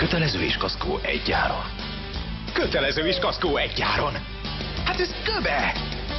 Kötelező is kaszkó egy áron. Kötelező is kaszkó egy áron. Hát ez köve!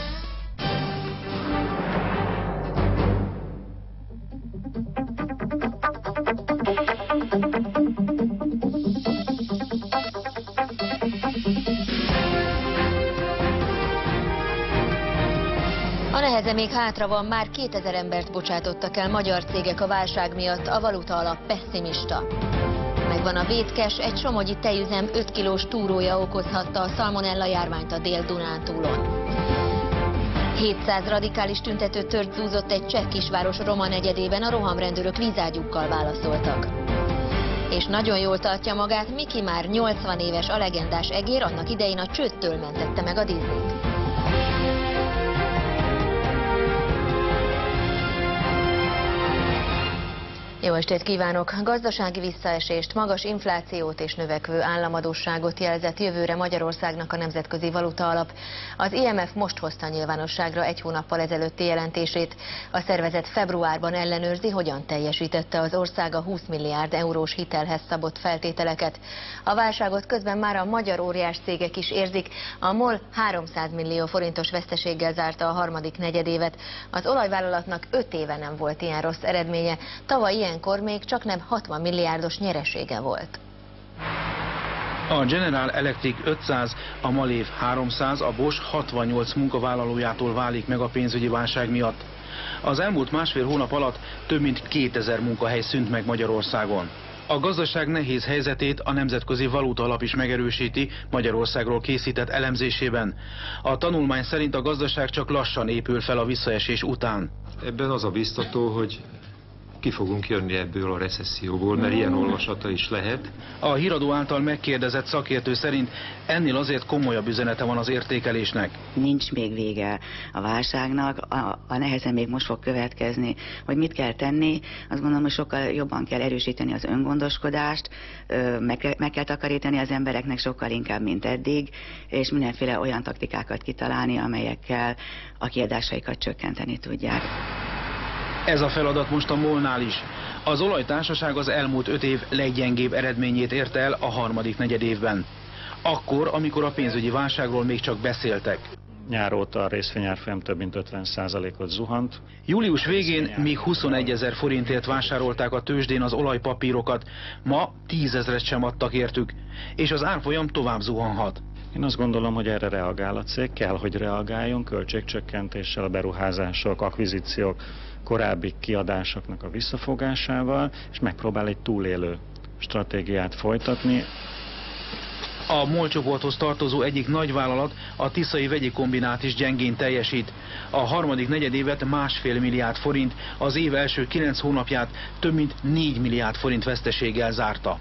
A neheze még hátra van, már 2000 embert bocsátottak el magyar cégek a válság miatt, a valuta alap pesszimista. Megvan a vétkes, egy somogyi tejüzem 5 kilós túrója okozhatta a szalmonella járványt a Dél-Dunántúlon. 700 radikális tüntető tört zúzott egy cseh kisváros roma negyedében, a rohamrendőrök vízágyúkkal válaszoltak. És nagyon jól tartja magát, Mickey már 80 éves, a legendás egér annak idején a csődtől mentette meg a Disneyt. Jó estét kívánok! Gazdasági visszaesést, magas inflációt és növekvő államadósságot jelzett jövőre Magyarországnak a Nemzetközi Valuta Alap. Az IMF most hozta nyilvánosságra egy hónappal ezelőtti jelentését. A szervezet februárban ellenőrzi, hogyan teljesítette az ország a 20 milliárd eurós hitelhez szabott feltételeket. A válságot közben már a magyar óriás cégek is érzik. A MOL 300 millió forintos veszteséggel zárta a harmadik negyedévet. Az olajvállalatnak 5 éve nem volt ilyen rossz eredménye. Tavaly ilyenkor még csaknem 60 milliárdos nyeresége volt. A General Electric 500, a Malév 300, a Bosch 68 munkavállalójától válik meg a pénzügyi válság miatt. Az elmúlt másfél hónap alatt több mint 2000 munkahely szűnt meg Magyarországon. A gazdaság nehéz helyzetét a Nemzetközi Valuta Alap is megerősíti Magyarországról készített elemzésében. A tanulmány szerint a gazdaság csak lassan épül fel a visszaesés után. Ebben az a biztató, hogy ki fogunk jönni ebből a recesszióból, mert ilyen olvasata is lehet. A híradó által megkérdezett szakértő szerint ennél azért komolyabb üzenete van az értékelésnek. Nincs még vége a válságnak, a nehezen még most fog következni, hogy mit kell tenni. Azt gondolom, hogy sokkal jobban kell erősíteni az öngondoskodást, meg kell takarítani az embereknek sokkal inkább, mint eddig, és mindenféle olyan taktikákat kitalálni, amelyekkel a kiadásaikat csökkenteni tudják. Ez a feladat most a MOL-nál is. Az olajtársaság az elmúlt 5 év leggyengébb eredményét érte el a harmadik negyedévben. Akkor, amikor a pénzügyi válságról még csak beszéltek. Nyár óta a részvényárfolyam több mint 50%-ot zuhant. Július végén még 21 000 forintért vásárolták a tőzsdén az olajpapírokat, ma 10 000-et sem adtak értük, és az árfolyam tovább zuhanhat. Én azt gondolom, hogy erre reagál a cég, kell, hogy reagáljon költségcsökkentéssel, a beruházások, akvizíciók, korábbi kiadásoknak a visszafogásával, és megpróbál egy túlélő stratégiát folytatni. A MOL csoporthoz tartozó egyik nagyvállalat, a Tiszai Vegyi Kombinát is gyengén teljesít. A harmadik negyedévet 1,5 milliárd forint, az év első 9 hónapját több mint 4 milliárd forint veszteséggel zárta.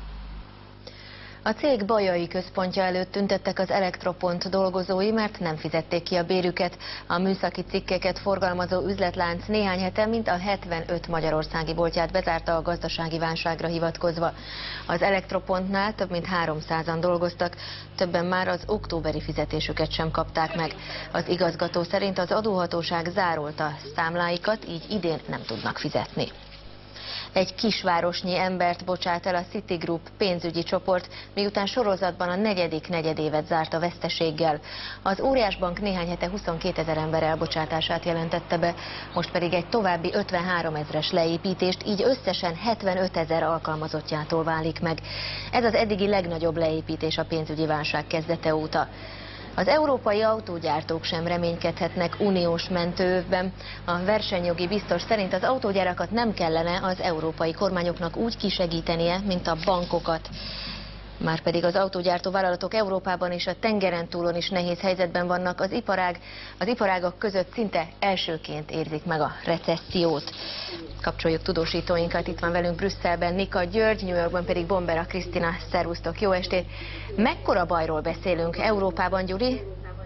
A cég bajai központja előtt tüntettek az Elektropont dolgozói, mert nem fizették ki a bérüket. A műszaki cikkeket forgalmazó üzletlánc néhány hete mint a 75 magyarországi boltját bezárta a gazdasági válságra hivatkozva. Az Elektropontnál több mint 300-an dolgoztak, többen már az októberi fizetésüket sem kapták meg. Az igazgató szerint az adóhatóság zárolta számláikat, így idén nem tudnak fizetni. Egy kisvárosnyi embert bocsát el a Citigroup pénzügyi csoport, miután sorozatban a negyedik negyedévet zárt a veszteséggel. Az óriásbank néhány hete 22 000 ember elbocsátását jelentette be, most pedig egy további 53 000-es leépítést, így összesen 75 000 alkalmazottjától válik meg. Ez az eddigi legnagyobb leépítés a pénzügyi válság kezdete óta. Az európai autógyártók sem reménykedhetnek uniós mentőövben. A versenyjogi biztos szerint az autógyárakat nem kellene az európai kormányoknak úgy kisegítenie, mint a bankokat. Márpedig az autógyártó vállalatok Európában és a tengeren túlon is nehéz helyzetben vannak, az iparágak között szinte elsőként érzik meg a recessziót. Kapcsoljuk tudósítóinkat, itt van velünk Brüsszelben Nika György, New Yorkban pedig Bombera Krisztina. Szervusztok, jó estét! Mekkora bajról beszélünk Európában, Gyuri?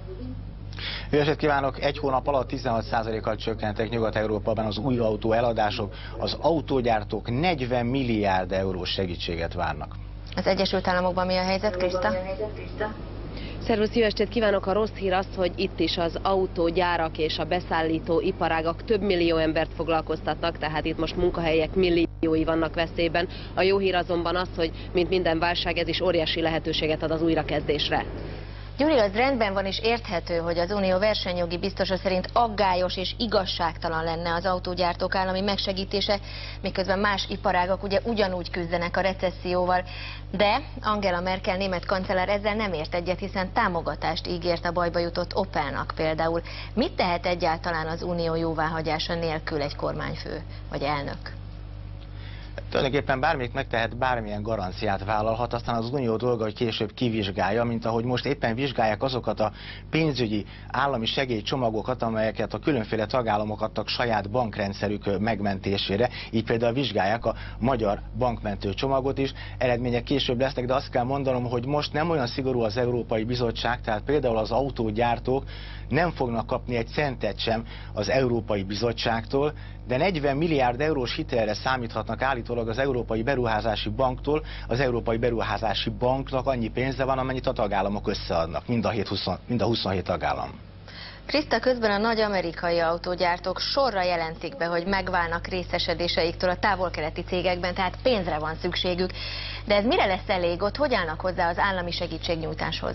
Jó estét kívánok! Egy hónap alatt 16%-kal csökkentek Nyugat-Európában az új autó eladások, az autógyártók 40 milliárd eurós segítséget várnak. Az Egyesült Államokban mi a helyzet, Krista? Szervusz, jó estét kívánok! A rossz hír az, hogy itt is az autógyárak és a beszállító iparágak több millió embert foglalkoztatnak, tehát itt most munkahelyek milliói vannak veszélyben. A jó hír azonban az, hogy mint minden válság, ez is óriási lehetőséget ad az újrakezdésre. Gyuri, az rendben van és érthető, hogy az Unió versenyjogi biztosa szerint aggályos és igazságtalan lenne az autógyártók állami megsegítése, miközben más iparágak ugye ugyanúgy küzdenek a recesszióval. De Angela Merkel német kancellár ezzel nem ért egyet, hiszen támogatást ígért a bajba jutott Opelnak például. Mit tehet egyáltalán az Unió jóváhagyása nélkül egy kormányfő vagy elnök? Tulajdonképpen bármit megtehet, bármilyen garanciát vállalhat, aztán az Unió dolga, hogy később kivizsgálja, mint ahogy most éppen vizsgálják azokat a pénzügyi állami segélycsomagokat, amelyeket a különféle tagállamok adtak saját bankrendszerük megmentésére. Így például vizsgálják a magyar bankmentő csomagot is, eredmények később lesznek, de azt kell mondanom, hogy most nem olyan szigorú az Európai Bizottság, tehát például az autógyártók nem fognak kapni egy centet sem az Európai Bizottságtól, de 40 milliárd eurós hitelre számíthatnak állítólag az Európai Beruházási Banktól. Az Európai Beruházási Banknak annyi pénze van, amennyit a tagállamok összeadnak, mind a 27 tagállam. Kriszta, közben a nagy amerikai autógyártók sorra jelentik be, hogy megválnak részesedéseiktől a távol-keleti cégekben, tehát pénzre van szükségük. De ez mire lesz elég? Ott hogy állnak hozzá az állami segítségnyújtáshoz?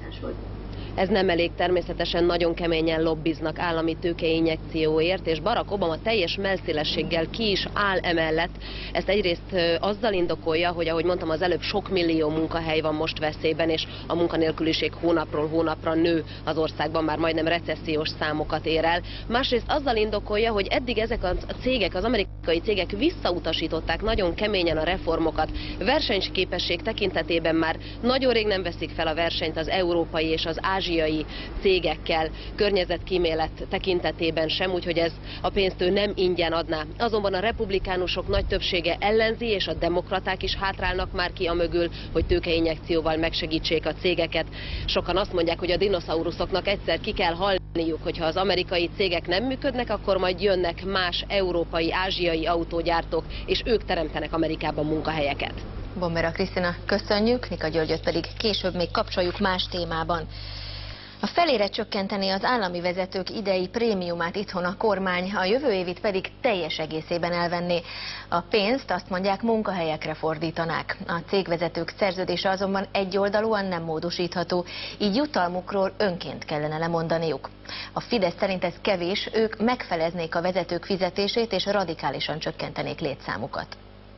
Ez nem elég, természetesen nagyon keményen lobbiznak állami tőkeinjekcióért, és Barack Obama teljes mellszélességgel ki is áll emellett. Ezt egyrészt azzal indokolja, hogy ahogy mondtam az előbb, sok millió munkahely van most veszélyben, és a munkanélküliség hónapról hónapra nő az országban, már majdnem recessziós számokat ér el. Másrészt azzal indokolja, hogy eddig ezek a cégek, az amerikai cégek visszautasították nagyon keményen a reformokat. Versenyképesség tekintetében már nagyon rég nem veszik fel a versenyt az európai és az ázsiai cégekkel, környezetkímélet tekintetében sem, úgyhogy ez a pénzt ő nem ingyen adná. Azonban a republikánusok nagy többsége ellenzi, és a demokraták is hátrálnak már ki amögül, hogy tőkeinjekcióval megsegítsék a cégeket. Sokan azt mondják, hogy a dinoszauruszoknak egyszer ki kell halniuk, hogyha az amerikai cégek nem működnek, akkor majd jönnek más európai, ázsiai autógyártók, és ők teremtenek Amerikában munkahelyeket. Bombera Krisztina, köszönjük, Nika Györgyöt pedig később még kapcsoljuk más témában. A felére csökkenteni az állami vezetők idei prémiumát itthon a kormány, a jövő évit pedig teljes egészében elvenné. A pénzt, azt mondják, munkahelyekre fordítanák. A cégvezetők szerződése azonban egyoldalúan nem módosítható, így jutalmukról önként kellene lemondaniuk. A Fidesz szerint ez kevés, ők megfeleznék a vezetők fizetését és radikálisan csökkentenék létszámukat.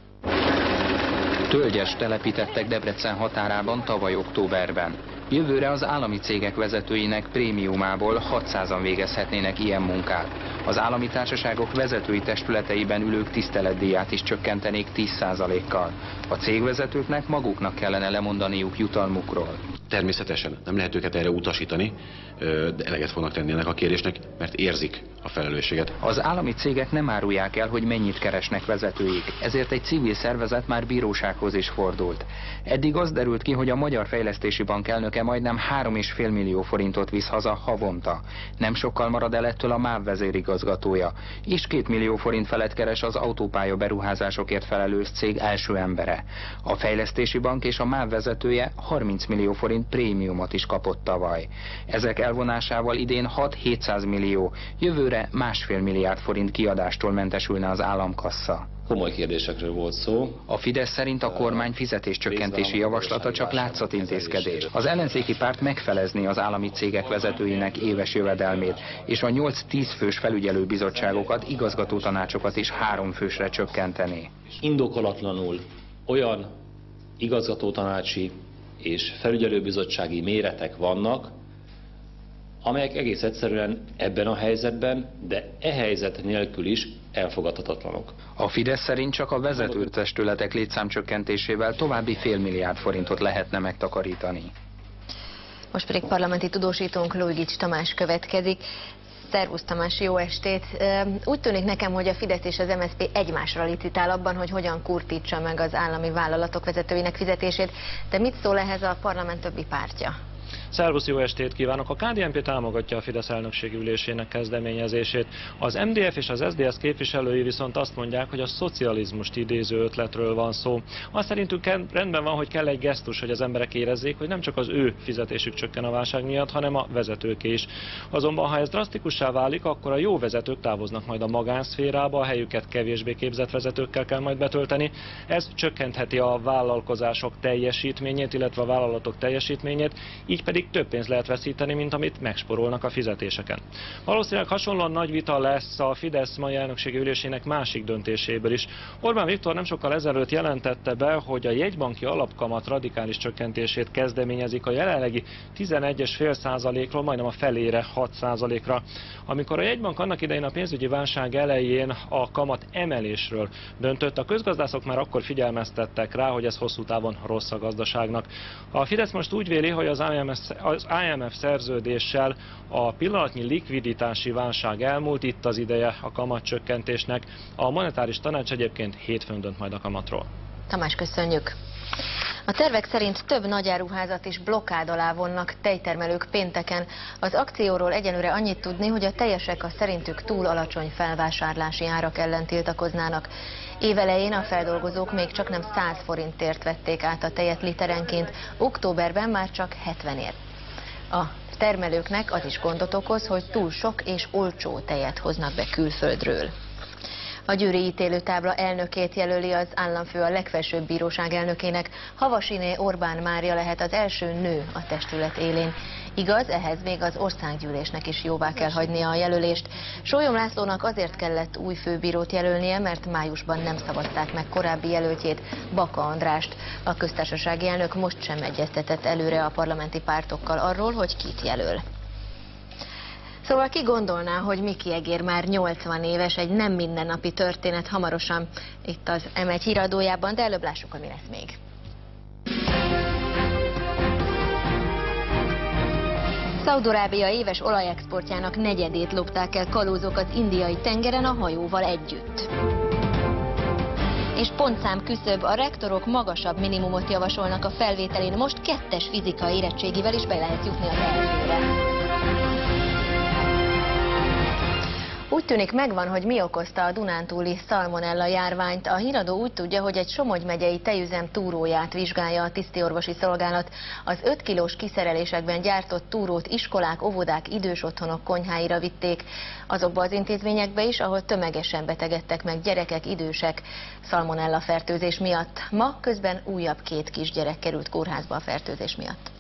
Tölgyest telepítettek Debrecen határában tavaly októberben. Jövőre az állami cégek vezetőinek prémiumából 600-an végezhetnének ilyen munkát. Az állami társaságok vezetői testületeiben ülők tiszteletdíját is csökkentenék 10%-kal. A cégvezetőknek maguknak kellene lemondaniuk jutalmukról. Természetesen nem lehet őket erre utasítani, de eleget fognak tenni ennek a kérésnek, mert érzik a felelősséget. Az állami cégek nem árulják el, hogy mennyit keresnek vezetőik, ezért egy civil szervezet már bírósághoz is fordult. Eddig az derült ki, hogy a Magyar Fejlesztési Bank elnöke majdnem 3,5 millió forintot visz haza havonta. Nem sokkal marad el ettől a MÁV vezérigazgatója, és 2 millió forint felett keres az autópálya beruházásokért felelős cég első embere. A Fejlesztési Bank és a MÁV vezetője 30 millió forint prémiumot is kapott tavaly. Ezek elvonásával idén 6-700 millió, jövőre 1,5 milliárd forint kiadástól mentesülne az államkassa. Komoly kérdésekről volt szó. A Fidesz szerint a kormány fizetéscsökkentési javaslata csak látszatintézkedés. Az ellenzéki párt megfelezné az állami cégek vezetőinek éves jövedelmét, és a 8-10 fős felügyelőbizottságokat, igazgatótanácsokat is 3 fősre csökkenteni. Indokolatlanul olyan igazgatótanácsi és felügyelőbizottsági méretek vannak, amelyek egész egyszerűen ebben a helyzetben, de e helyzet nélkül is elfogadhatatlanok. A Fidesz szerint csak a vezetőtestületek létszámcsökkentésével további fél milliárd forintot lehetne megtakarítani. Most pedig parlamenti tudósítónk Lóigics Tamás következik. Szervusz Tamás, jó estét! Úgy tűnik nekem, hogy a Fidesz és az MSZP egymásra licitál abban, hogy hogyan kurtítsa meg az állami vállalatok vezetőinek fizetését, de mit szól ehhez a parlament többi pártja? Szervusz, jó estét kívánok! A KDNP támogatja a Fidesz elnökségi ülésének kezdeményezését. Az MDF és az SZDSZ képviselői viszont azt mondják, hogy a szocializmust idéző ötletről van szó. Azt szerintük rendben van, hogy kell egy gesztus, hogy az emberek érezzék, hogy nem csak az ő fizetésük csökken a válság miatt, hanem a vezetőké is. Azonban, ha ez drasztikussá válik, akkor a jó vezetők távoznak majd a magánszférába, a helyüket kevésbé képzett vezetőkkel kell majd betölteni. Ez csökkentheti a vállalkozások teljesítményét, illetve a vállalatok teljesítményét, így pedig több pénzt lehet veszíteni, mint amit megspórolnak a fizetéseken. Valószínűleg hasonlóan nagy vita lesz a Fidesz mai elnökségi ülésének másik döntéséből is. Orbán Viktor nem sokkal ezelőtt jelentette be, hogy a jegybanki alapkamat radikális csökkentését kezdeményezik a jelenlegi 11,5%-ról majdnem a felére, 6%-ra. Amikor a jegybank annak idején a pénzügyi válság elején a kamat emelésről döntött, a közgazdászok már akkor figyelmeztettek rá, hogy ez hosszú távon rossz a gazdaságnak. A Fidesz most úgy véli, hogy az IMF szerződéssel a pillanatnyi likviditási válság elmúlt, itt az ideje a kamatcsökkentésnek. A monetáris tanács egyébként hétfőn dönt majd a kamatról. Tamás, köszönjük! A tervek szerint több nagyáruházat is blokkád alá vonnak tejtermelők pénteken. Az akcióról egyelőre annyit tudni, hogy a teljesek a szerintük túl alacsony felvásárlási árak ellen tiltakoznának. Évelején a feldolgozók még csak nem 100 forintért vették át a tejet literenként, októberben már csak 70-ért. A termelőknek az is gondot okoz, hogy túl sok és olcsó tejet hoznak be külföldről. A győri ítélőtábla elnökét jelöli az államfő a legfelsőbb bíróság elnökének. Havasiné Orbán Mária lehet az első nő a testület élén. Igaz, ehhez még az országgyűlésnek is jóvá kell hagynia a jelölést. Sólyom Lászlónak azért kellett új főbírót jelölnie, mert májusban nem szavazták meg korábbi jelöltjét, Baka Andrást. A köztársasági elnök most sem egyeztetett előre a parlamenti pártokkal arról, hogy kit jelöl. Szóval ki gondolná, hogy Miki Egér már 80 éves, egy nem mindennapi történet hamarosan itt az M1 híradójában, de előbb lássuk, hogy mi lesz még. Szaúd-Arábia éves olajexportjának negyedét lopták el kalózok az indiai tengeren a hajóval együtt. És pontszám küszöb, a rektorok magasabb minimumot javasolnak a felvételén, most 2-es fizikai érettségivel is be lehet jutni az elsőre. Úgy tűnik megvan, hogy mi okozta a dunántúli szalmonella járványt. A híradó úgy tudja, hogy egy Somogy megyei tejüzem túróját vizsgálja a tisztiorvosi szolgálat. Az 5 kilós kiszerelésekben gyártott túrót iskolák, óvodák, idős otthonok konyháira vitték. Azokba az intézményekbe is, ahol tömegesen betegedtek meg gyerekek, idősek szalmonella fertőzés miatt. Ma közben újabb 2 kisgyerek került kórházba a fertőzés miatt.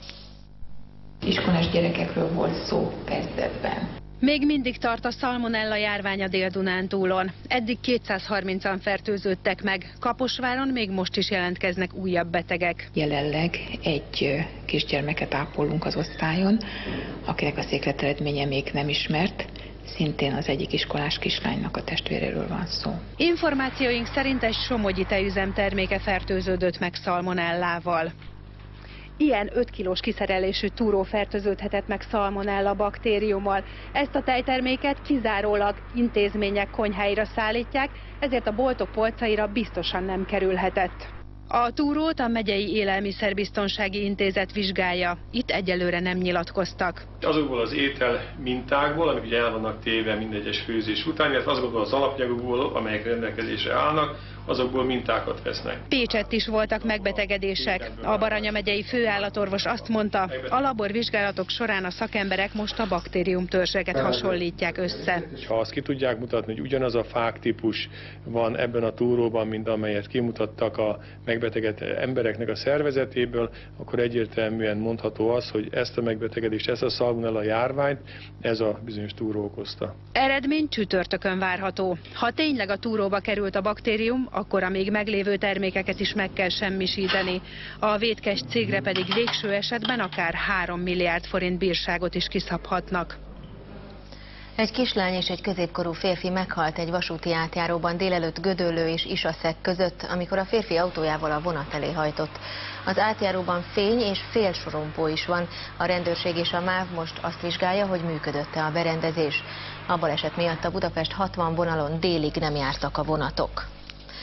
Iskolás gyerekekről volt szó kezdetben. Még mindig tart a szalmonella járvány a Dél-Dunántúlon. Eddig 230-an fertőződtek meg. Kaposváron még most is jelentkeznek újabb betegek. Jelenleg egy kisgyermeket ápolunk az osztályon, akinek a székleteredménye még nem ismert. Szintén az egyik iskolás kislánynak a testvéréről van szó. Információink szerint egy somogyi tejüzem terméke fertőződött meg szalmonellával. Ilyen 5 kilós kiszerelésű túró fertőződhetett meg szalmonella baktériummal. Ezt a tejterméket kizárólag intézmények konyháira szállítják, ezért a boltok polcaira biztosan nem kerülhetett. A túrót a Megyei Élelmiszerbiztonsági Intézet vizsgálja. Itt egyelőre nem nyilatkoztak. Azokból az étel mintákból, amik ugye el vannak téve minden egyes főzés után, illetve azokból az alapanyagokból, amelyek rendelkezésre állnak, azokból mintákat vesznek. Pécsett is voltak megbetegedések. A Baranya megyei főállatorvos azt mondta, a laborvizsgálatok során a szakemberek most a baktériumtörzseket hasonlítják össze. Ha azt ki tudják mutatni, hogy ugyanaz a fáktípus van ebben a túróban, mint amelyet kimutattak a megbetegedett embereknek a szervezetéből, akkor egyértelműen mondható az, hogy ezt a megbetegedést, ezt a szalmonella járványt, ez a bizonyos túró okozta. Eredmény csütörtökön várható. Ha tényleg a túróba került a baktérium, akkor a még meglévő termékeket is meg kell semmisíteni. A vétkes cégre pedig végső esetben akár 3 milliárd forint bírságot is kiszabhatnak. Egy kislány és egy középkorú férfi meghalt egy vasúti átjáróban délelőtt Gödöllő és Isaszeg között, amikor a férfi autójával a vonat elé hajtott. Az átjáróban fény és félsorompó is van. A rendőrség és a MÁV most azt vizsgálja, hogy működött-e a berendezés. A baleset miatt a Budapest 60 vonalon délig nem jártak a vonatok.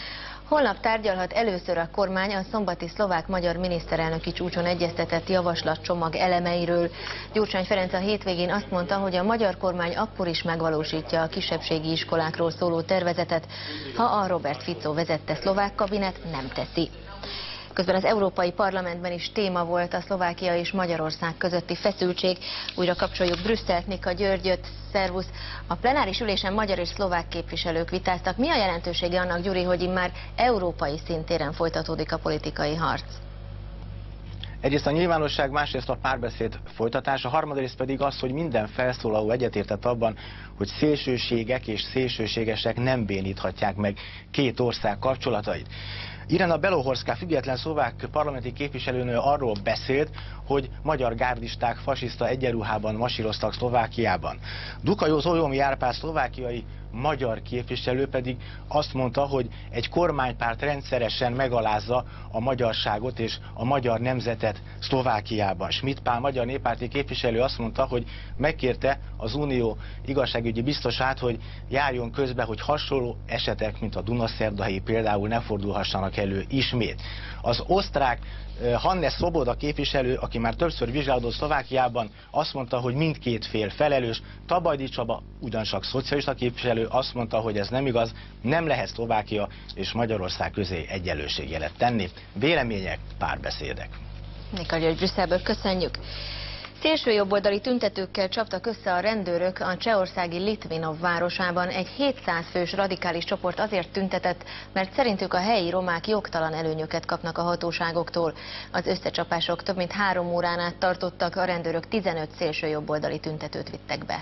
Holnap tárgyalhat először a kormány a szombati szlovák-magyar miniszterelnöki csúcson egyeztetett javaslatcsomag elemeiről. Gyurcsány Ferenc a hétvégén azt mondta, hogy a magyar kormány akkor is megvalósítja a kisebbségi iskolákról szóló tervezetet, ha a Robert Fico vezette szlovák kabinet nem teszi. Közben az Európai Parlamentben is téma volt a Szlovákia és Magyarország közötti feszültség. Újra kapcsoljuk Brüsszelt, Nika Györgyöt, szervusz! A plenáris ülésen magyar és szlovák képviselők vitáztak. Mi a jelentősége annak, Gyuri, hogy immár európai szintéren folytatódik a politikai harc? Egyrészt a nyilvánosság, másrészt a párbeszéd folytatása, harmadrészt pedig az, hogy minden felszólaló egyetértett abban, hogy szélsőségek és szélsőségesek nem béníthatják meg két ország kapcsolatait. Irena Belohorszká, független szlovák parlamenti képviselőnő arról beszélt, hogy magyar gárdisták fasiszta egyenruhában masíroztak Szlovákiában. Duka Zolyomi Árpád, szlovákiai magyar képviselő pedig azt mondta, hogy egy kormánypárt rendszeresen megalázza a magyarságot és a magyar nemzetet Szlovákiában. Schmidt Pál, magyar néppárti képviselő azt mondta, hogy megkérte az Unió igazságügyi biztosát, hogy járjon közbe, hogy hasonló esetek, mint a Dunaszerdai például ne fordulhassanak elő ismét. Az osztrák Hannes Svoboda képviselő, aki már többször vizsgálódott Szlovákiában, azt mondta, hogy mindkét fél felelős. Tabajdi Csaba, ugyancsak szocialista képviselő, azt mondta, hogy ez nem igaz, nem lehet Szlovákia és Magyarország közé egyenlőségjelet tenni. Vélemények, párbeszédek. Nika György, Brüsszelből köszönjük. Szélsőjobboldali tüntetőkkel csaptak össze a rendőrök a csehországi Litvinov városában. Egy 700 fős radikális csoport azért tüntetett, mert szerintük a helyi romák jogtalan előnyöket kapnak a hatóságoktól. Az összecsapások több mint 3 órán át tartottak, a rendőrök 15 szélsőjobboldali tüntetőt vittek be.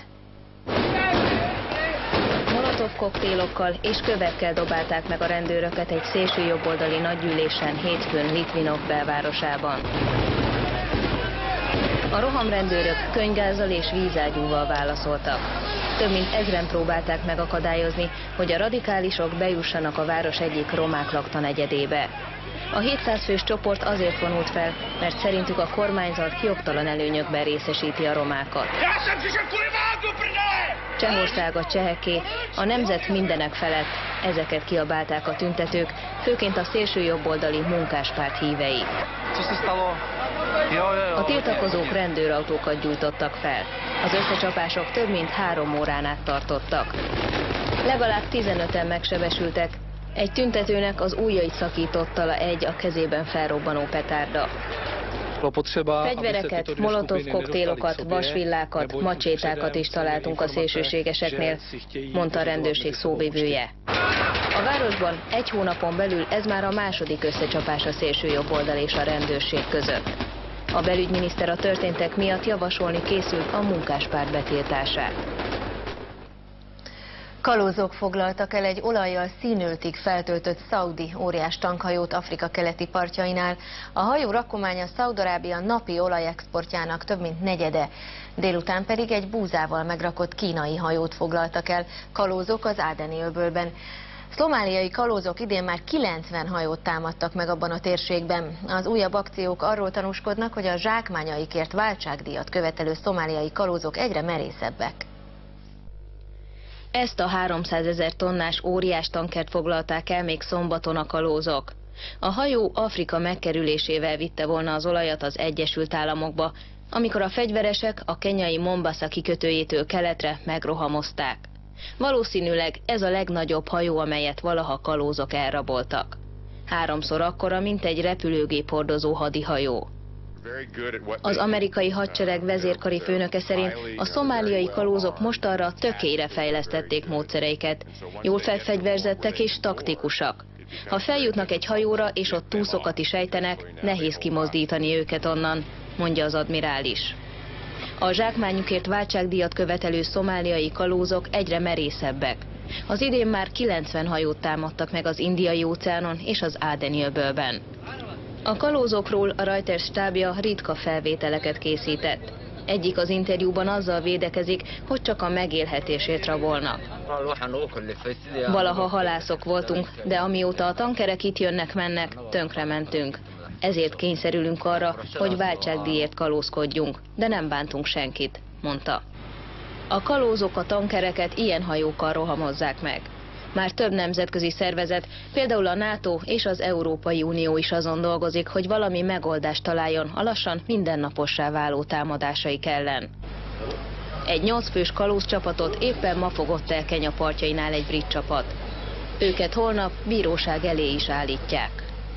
Molotov koktélokkal és kövekkel dobálták meg a rendőröket egy szélsőjobboldali nagygyűlésen hétfőn Litvinov belvárosában. A rohamrendőrök könyvgázzal és vízágyúval válaszoltak. Több mint 1000-en próbálták megakadályozni, hogy a radikálisok bejussanak a város egyik romák lakta negyedébe. A 700 fős csoport azért vonult fel, mert szerintük a kormányzat jogtalan előnyökben részesíti a romákat. Csehország a cseheké, a nemzet mindenek felett, ezeket kiabálták a tüntetők, főként a szélsőjobboldali munkáspárt hívei. A tiltakozók rendőrautókat gyújtottak fel. Az összecsapások több mint 3 órán át tartottak. Legalább 15-en megsebesültek. Egy tüntetőnek az ujjait szakította le egy a kezében felrobbanó petárda. Fegyvereket, molotov koktélokat, vasvillákat, macsétákat is találtunk a szélsőségeseknél, mondta a rendőrség szóvivője. A városban 1 hónapon belül ez már a második összecsapás a szélsőjobboldal és a rendőrség között. A belügyminiszter a történtek miatt javasolni készült a munkáspárt betiltását. Kalózok foglaltak el egy olajjal színöltig feltöltött szaudi óriás tankhajót Afrika keleti partjainál. A hajó rakománya Szaúd-Arábia napi olajexportjának több mint negyede. Délután pedig egy búzával megrakott kínai hajót foglaltak el kalózok az Ádeni-öbölben. Szomáliai kalózok idén már 90 hajót támadtak meg abban a térségben. Az újabb akciók arról tanúskodnak, hogy a zsákmányaikért váltságdíjat követelő szomáliai kalózok egyre merészebbek. Ezt a 300 000 tonnás óriás tankert foglalták el még szombaton a kalózok. A hajó Afrika megkerülésével vitte volna az olajat az Egyesült Államokba, amikor a fegyveresek a kenyai Mombasa kikötőjétől keletre megrohamozták. Valószínűleg ez a legnagyobb hajó, amelyet valaha kalózok elraboltak. 3-szor akkora, mint egy repülőgép hordozó hadihajó. Az amerikai hadsereg vezérkari főnöke szerint a szomáliai kalózok mostanra tökére fejlesztették módszereiket. Jól felfegyverzettek és taktikusak. Ha feljutnak egy hajóra és ott túszokat is ejtenek, nehéz kimozdítani őket onnan, mondja az admirális. A zsákmányukért váltságdíjat követelő szomáliai kalózok egyre merészebbek. Az idén már 90 hajót támadtak meg az Indiai-óceánon és az Ádeni-öbölben. A kalózokról a Reuters stábja ritka felvételeket készített. Egyik az interjúban azzal védekezik, hogy csak a megélhetését rabolnak. Valaha halászok voltunk, de amióta a tankerek itt jönnek-mennek, tönkrementünk. Ezért kényszerülünk arra, hogy váltságdíjért kalózkodjunk, de nem bántunk senkit, mondta. A kalózok a tankereket ilyen hajókkal rohamozzák meg. Már több nemzetközi szervezet, például a NATO és az Európai Unió is azon dolgozik, hogy valami megoldást találjon a lassan mindennapossá váló támadásaik ellen. Egy 8 fős kalózcsapatot éppen ma fogott el Kenya partjainál egy brit csapat. Őket holnap bíróság elé is állítják.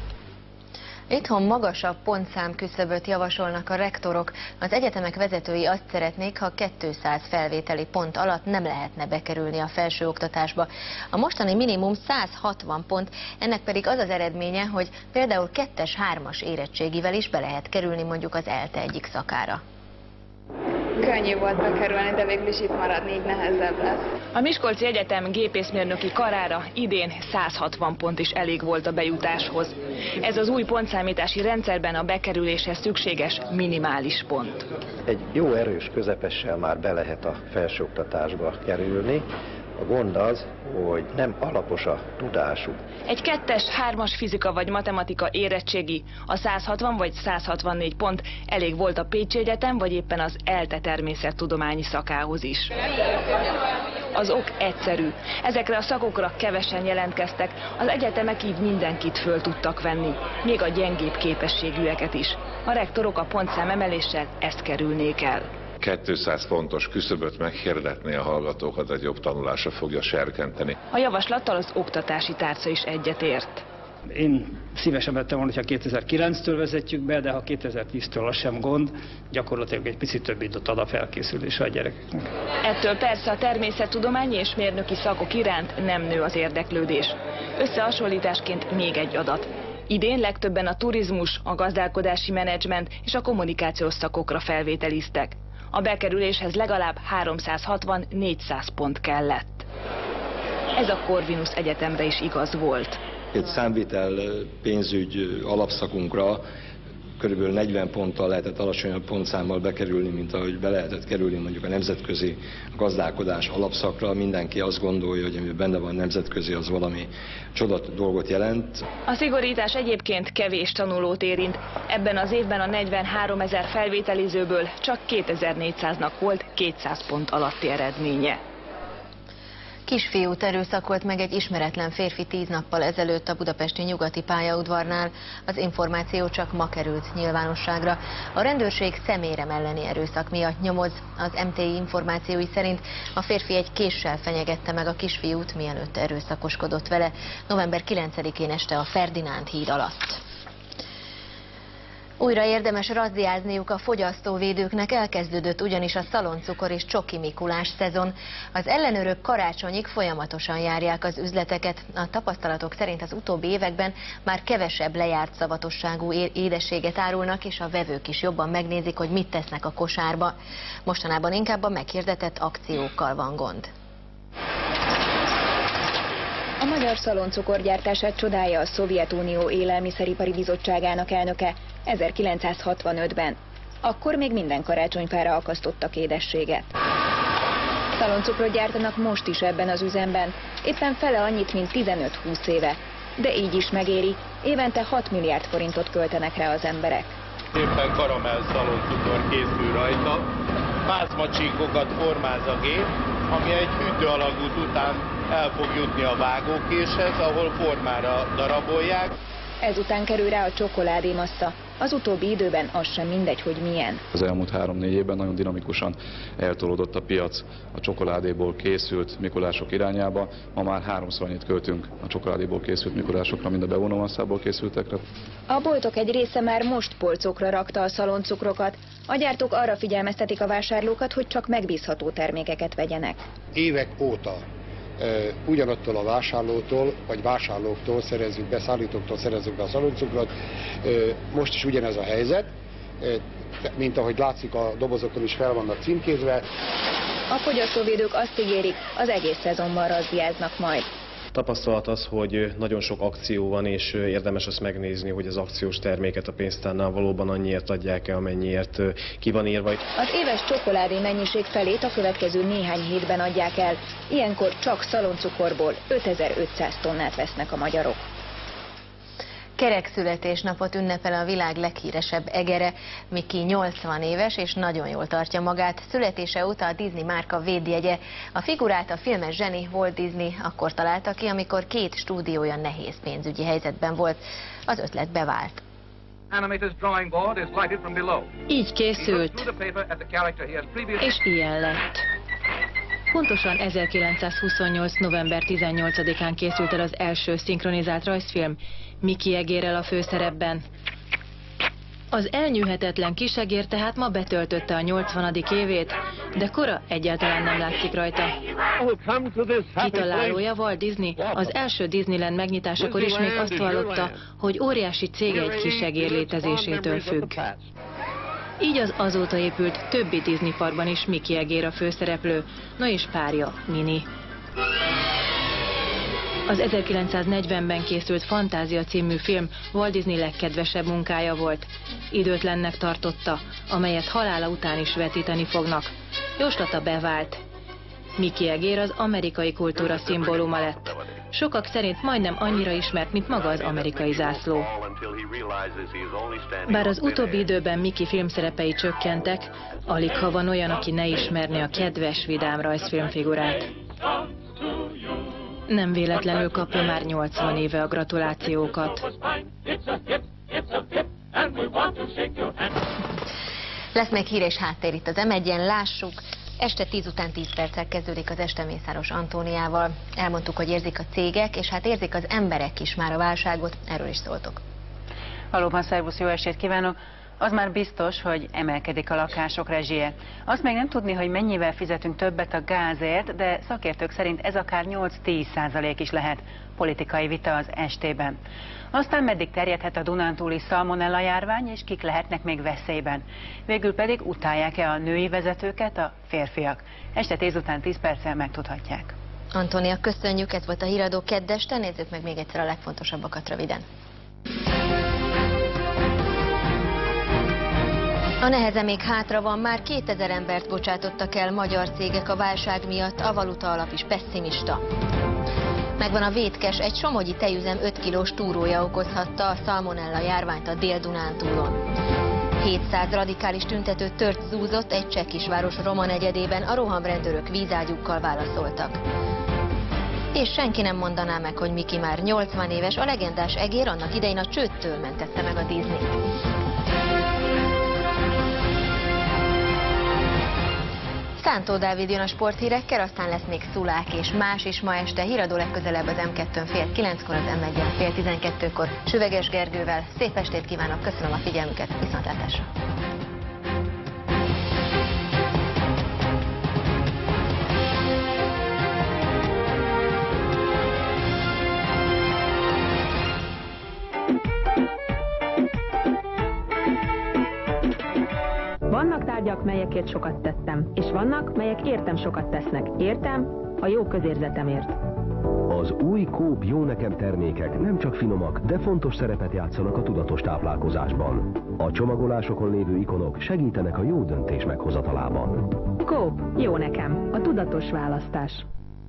Itthon magasabb pontszám küszöböt javasolnak a rektorok. Az egyetemek vezetői azt szeretnék, ha 200 felvételi pont alatt nem lehetne bekerülni a felsőoktatásba. A mostani minimum 160 pont, ennek pedig az az eredménye, hogy például 2-es, 3-as érettségivel is be lehet kerülni mondjuk az ELTE egyik szakára. Könnyű volt bekerülni, de végül is itt maradni így nehezebb lesz. A Miskolci Egyetem gépészmérnöki karára idén 160 pont is elég volt a bejutáshoz. Ez az új pontszámítási rendszerben a bekerüléshez szükséges minimális pont. Egy jó erős közepessel már be lehet a felsőoktatásba kerülni. A gond az, hogy nem alapos a tudásuk. Egy 2-es, 3-as fizika vagy matematika érettségi, a 160 vagy 164 pont elég volt a Pécsi Egyetem vagy éppen az ELTE természettudományi szakához is. Az ok egyszerű. Ezekre a szakokra kevesen jelentkeztek, az egyetemek így mindenkit föl tudtak venni, még a gyengébb képességűeket is. A rektorok a pontszám emeléssel ezt kerülnék el. 200 pontos küszöböt meghirdetni a hallgatókat egy jobb tanulásra fogja serkenteni. A javaslattal az oktatási tárca is egyetért. Én szívesen vettem volna, hogyha 2009-től vezetjük be, de ha 2010-től az sem gond, gyakorlatilag egy picit több időt ad a felkészülésre a gyerekeknek. Ettől persze a természettudományi és mérnöki szakok iránt nem nő az érdeklődés. Összehasonlításként még egy adat. Idén legtöbben a turizmus, a gazdálkodási menedzsment és a kommunikációs szakokra felvételiztek. A bekerüléshez legalább 360-400 pont kellett. Ez a Corvinus Egyetemre is igaz volt. Egy számvitel pénzügy alapszakunkra körülbelül 40 ponttal lehetett alacsonyabb pontszámmal bekerülni, mint ahogy be lehetett kerülni mondjuk a nemzetközi gazdálkodás alapszakra. Mindenki azt gondolja, hogy ami benne van nemzetközi, az valami csodat dolgot jelent. A szigorítás egyébként kevés tanulót érint. Ebben az évben a 43 000 felvételizőből csak 2400-nak volt 200 pont alatti eredménye. Kisfiút erőszakolt meg egy ismeretlen férfi 10 nappal ezelőtt a budapesti Nyugati pályaudvarnál. Az információ csak ma került nyilvánosságra. A rendőrség szemérem elleni erőszak miatt nyomoz. Az MTI információi szerint a férfi egy késsel fenyegette meg a kisfiút, mielőtt erőszakoskodott vele. November 9-én este a Ferdinánd híd alatt. Újra érdemes razziázniuk a fogyasztóvédőknek, elkezdődött ugyanis a szaloncukor és csoki Mikulás szezon. Az ellenőrök karácsonyig folyamatosan járják az üzleteket. A tapasztalatok szerint az utóbbi években már kevesebb lejárt szavatosságú édességet árulnak, és a vevők is jobban megnézik, hogy mit tesznek a kosárba. Mostanában inkább a meghirdetett akciókkal van gond. A magyar szaloncukorgyártását csodálja a Szovjetunió Élelmiszeripari Bizottságának elnöke 1965-ben. Akkor még minden karácsonyfára akasztottak édességet. Szaloncukrot gyártanak most is ebben az üzemben, éppen fele annyit, mint 15-20 éve. De így is megéri, évente 6 milliárd forintot költenek rá az emberek. Éppen karamell szaloncukor készül rajta, pázmacsíkokat formáz a gép, ami egy hűtőalagút után el fog jutni a vágókéshez, ahol formára darabolják. Ezután kerül rá a csokoládémassza. Az utóbbi időben az sem mindegy, hogy milyen. Az elmúlt 3-4 évben nagyon dinamikusan eltolódott a piac a csokoládéból készült mikulások irányába. Ma már 3-szor annyit költünk a csokoládéból készült mikulásokra, mint a bevonómasszából készültekre. A boltok egy része már most polcokra rakta a szaloncukrokat. A gyártók arra figyelmeztetik a vásárlókat, hogy csak megbízható termékeket vegyenek. Évek óta ugyanattól a vásárlótól, vagy vásárlóktól szerezzük be, szállítóktól szerezzük be a szaloncukrot. Most is ugyanez a helyzet, mint ahogy látszik, a dobozokon is fel vannak címkézve. A fogyasztóvédők azt ígérik, az egész szezonban razziáznak majd. Tapasztalat az, hogy nagyon sok akció van, és érdemes azt megnézni, hogy az akciós terméket a pénztárnál valóban annyiért adják-e, amennyiért ki van írva. Az éves csokoládé mennyiség felét a következő néhány hétben adják el. Ilyenkor csak szaloncukorból 5500 tonnát vesznek a magyarok. Kerekszületésnapot ünnepel a világ leghíresebb egere. Mickey 80 éves és nagyon jól tartja magát. Születése óta a Disney márka védjegye. A figurát a filmes zseni Walt Disney akkor találta ki, amikor két stúdiója nehéz pénzügyi helyzetben volt. Az ötlet bevált. Így készült, és ilyen lett. Pontosan 1928. november 18-án készült el az első szinkronizált rajzfilm, Mickey egérrel a főszerepben. Az elnyűhetetlen kisegér tehát ma betöltötte a 80. évét, de kora egyáltalán nem látszik rajta. Kitalálója Walt Disney az első Disneyland megnyitásakor is még azt vallotta, hogy óriási cége egy kisegér létezésétől függ. Így az azóta épült többi Disney parkban is Mickey egér a főszereplő, no és párja Minnie. Az 1940-ben készült Fantázia című film Walt Disney legkedvesebb munkája volt. Időtlennek tartotta, amelyet halála után is vetíteni fognak. Jóslata bevált. Mickey egér az amerikai kultúra szimbóluma lett. Sokak szerint majdnem annyira ismert, mint maga az amerikai zászló. Bár az utóbbi időben Mickey filmszerepei csökkentek, aligha van olyan, aki ne ismerné a kedves, vidám rajzfilmfigurát. Nem véletlenül kapja már 80 éve a gratulációkat. Lesz még hír és háttér itt az M1-en, lássuk. Este 10 után 10 perccel kezdődik az este Mészáros Antóniával. Elmondtuk, hogy érzik a cégek, és hát érzik az emberek is már a válságot, erről is szóltok. Valóban, szervusz, jó estét kívánok! Az már biztos, hogy emelkedik a lakások rezsie. Azt még nem tudni, hogy mennyivel fizetünk többet a gázért, de szakértők szerint ez akár 8-10% is lehet. Politikai vita az estében. Aztán meddig terjedhet a dunántúli szalmonella járvány, és kik lehetnek még veszélyben. Végül pedig utálják-e a női vezetőket a férfiak. Este 10 után 10 perccel megtudhatják. Antónia, köszönjük, ez volt a Híradó keddesten, nézzük meg még egyszer a legfontosabbakat röviden. A neheze még hátra van, már 2000 embert bocsátottak el magyar cégek a válság miatt, a valuta alap is pesszimista. Megvan a vétkes, egy somogyi tejüzem 5 kilós túrója okozhatta a szalmonella járványt a Dél-Dunántúlon. 700 radikális tüntető tört zúzott egy cseh kisváros Roma negyedében, a rohamrendőrök vízágyúkkal válaszoltak. És senki nem mondaná meg, hogy Mickey már 80 éves, a legendás egér annak idején a csődtől mentette meg a Disney. Szántó Dávid jön a sporthírekkel, aztán lesz még Szulák és más is ma este. Híradó legközelebb az M2-n fél 9-kor, az M1-en fél 12-kor Süveges Gergővel. Szép estét kívánok, köszönöm a figyelmüket, viszontlátásra! Vannak tárgyak, melyekért sokat tettem, és vannak, melyek értem sokat tesznek. Értem a jó közérzetemért. Az új Coop Jó Nekem termékek nem csak finomak, de fontos szerepet játszanak a tudatos táplálkozásban. A csomagolásokon lévő ikonok segítenek a jó döntés meghozatalában. Coop Jó Nekem, a tudatos választás.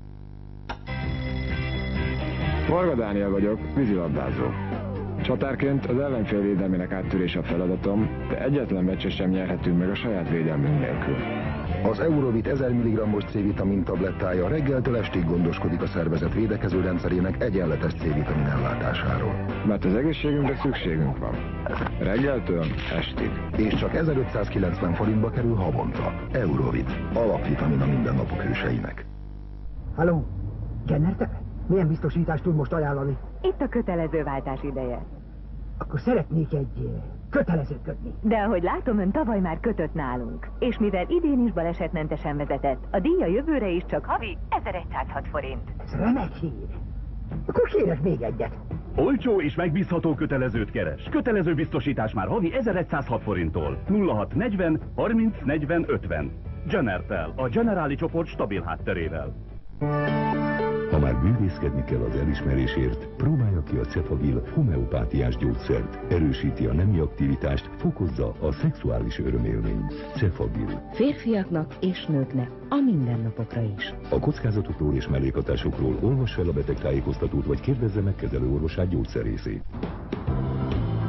Varga Dániel vagyok, vízilabdázó. Csatárként az ellenfél védelmének áttörése a feladatom, de egyetlen meccset sem nyerhetünk meg a saját védelmünk nélkül. Az Eurovit 1000 mg-os C-vitamin tablettája reggeltől estig gondoskodik a szervezet védekező rendszerének egyenletes C-vitamin ellátásáról. Mert az egészségünkre szükségünk van. Reggeltől estig. És csak 1590 forintba kerül havonta. Eurovit. Alapvitamin a mindennapok hőseinek. Halló! Kenner te? Milyen biztosítást tud most ajánlani? Itt a kötelező váltás ideje. Akkor szeretnék egy kötelezőt kötni. De ahogy látom, ön tavaly már kötött nálunk. És mivel idén is balesetmentesen vezetett, a díja jövőre is csak havi 1106 forint. Ez remek hír. Akkor kérek még egyet. Olcsó és megbízható kötelezőt keres. Kötelező biztosítás már havi 1106 forinttól. 0640 30 40 50. Genertel, a Generáli csoport stabil hátterével. Ha már bűvészkedni kell az elismerésért, próbálja ki a Cefagil homeopátiás gyógyszert. Erősíti a nemi aktivitást, fokozza a szexuális örömélményt. Cefagil. Férfiaknak és nőknek, a mindennapokra is. A kockázatokról és mellékhatásokról olvass fel a betegtájékoztatót, vagy kérdezze meg kezelőorvosát, gyógyszerészét.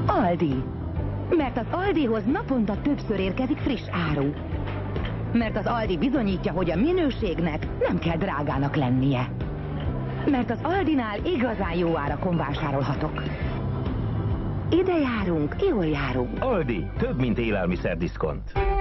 Aldi. Mert az Aldihoz naponta többször érkezik friss áru. Mert az Aldi bizonyítja, hogy a minőségnek nem kell drágának lennie. Mert az Aldinál igazán jó árakon vásárolhatok. Ide járunk, jól járunk. Aldi, több mint élelmiszerdiszkont.